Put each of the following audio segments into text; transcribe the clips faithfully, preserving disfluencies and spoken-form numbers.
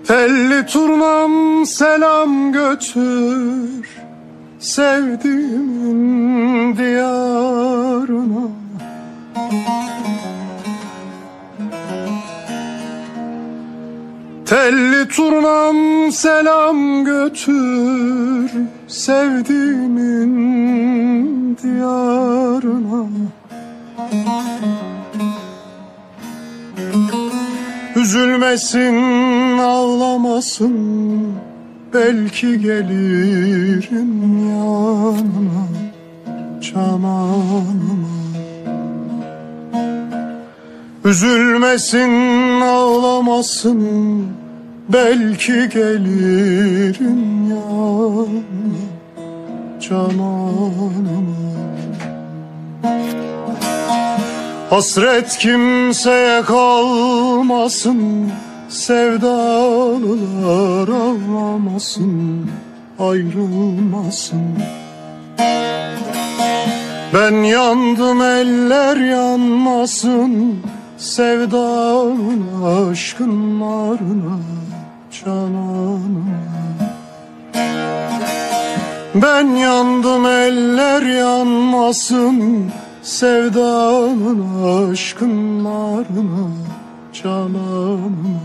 Telli turnam selam götür sevdiğimin diyarına. Telli turnam selam götür sevdiğimin diyarına. Üzülmesin, ağlamasın, belki gelirim yanına, cananıma. Üzülmesin, ağlamasın, belki gelirim yanına, cananıma. Hasret kimseye kalmasın, sevdalılar ağlamasın, ayrılmasın. Ben yandım, eller yanmasın, sevdanın aşkın narına, cananıma. Ben yandım, eller yanmasın, sevdanın aşkın narına, cananıma.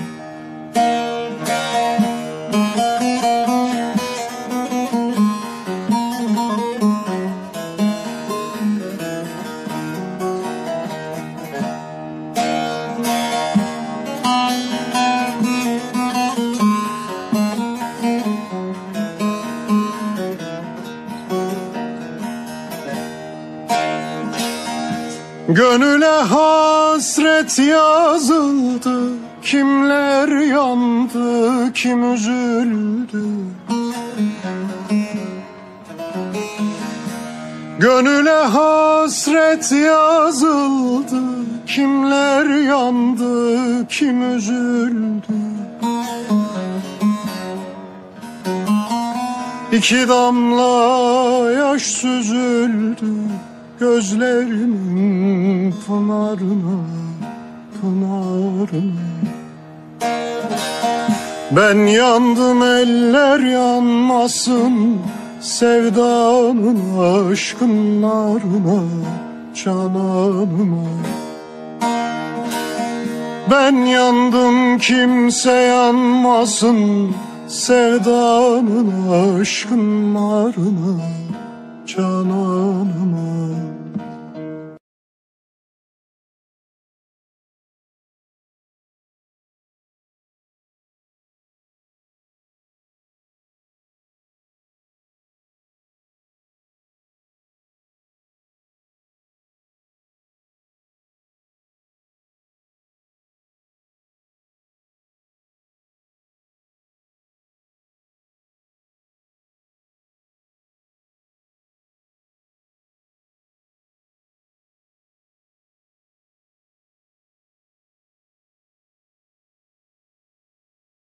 Gönüle hasret yazıldı, kimler yandı, kim üzüldü. Gönüle hasret yazıldı, kimler yandı, kim üzüldü. İki damla yaş süzüldü gözlerimin pınarına, pınarına. Ben yandım, eller yanmasın, sevdanın aşkın narına, cananıma. Ben yandım, kimse yanmasın, sevdanın aşkın narına, cananıma.